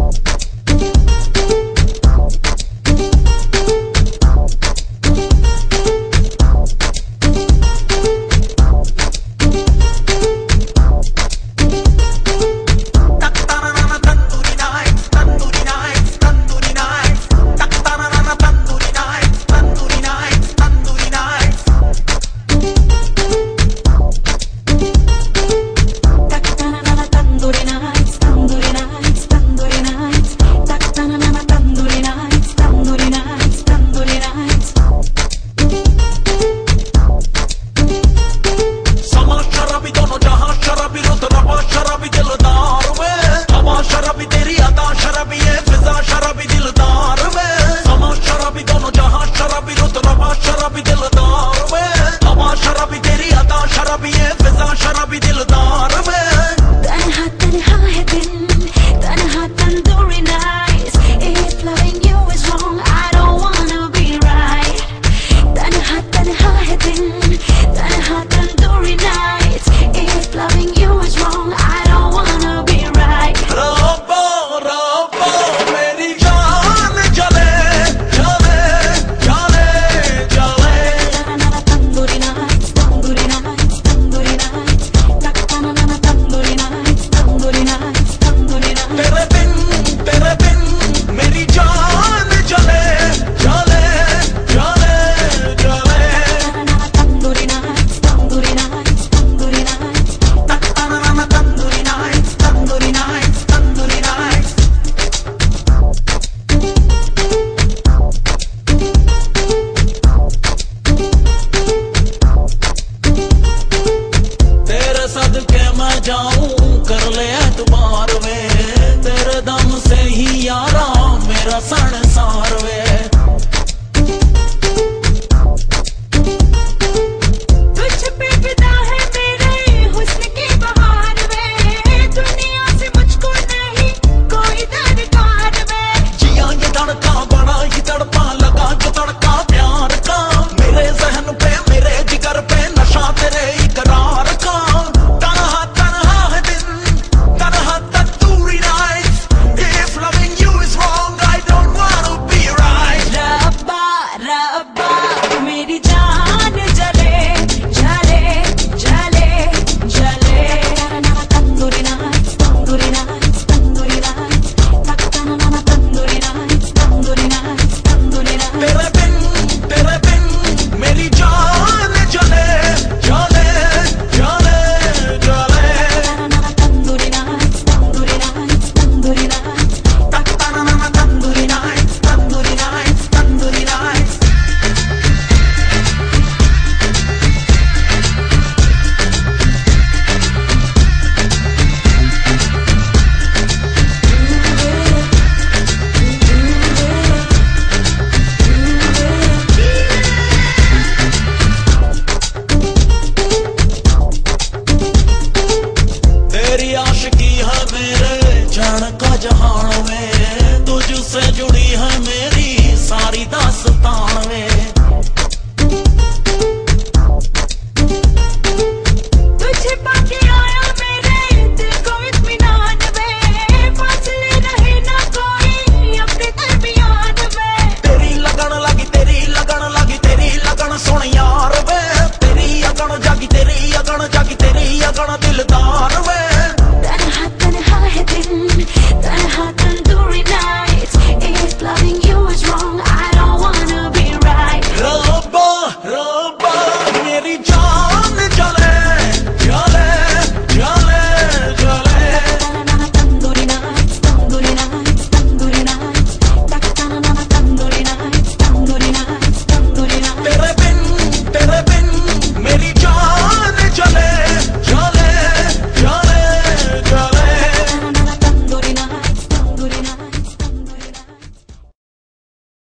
संसार वे तुझ पे फिदा है मेरे हुस्न की बहार वे, दुनिया से मुझको नहीं कोई दरकार वे। जिया ये धड़का बड़ा ही तड़पा लगा जो तड़का प्यार का, मेरे जहन पे मेरे जिगर पे नशा तेरे इकरार का। तन्हा तन्हा है दिन तन्हा tandoori nights, if loving you is wrong I don't want to be right। रब्बा रब्बा मेरी जान जले जले जले जले। Tandoori nights tandoori nights tandoori nights tandoori nights tandoori nights tandoori nights. तेरे बिन मेरी जान जले जले जले जले। Tandoori nights tandoori nights tandoori nights tandoori nights tandoori nights tandoori nights. तेरी आशिकी है मेरे जान का जहान में।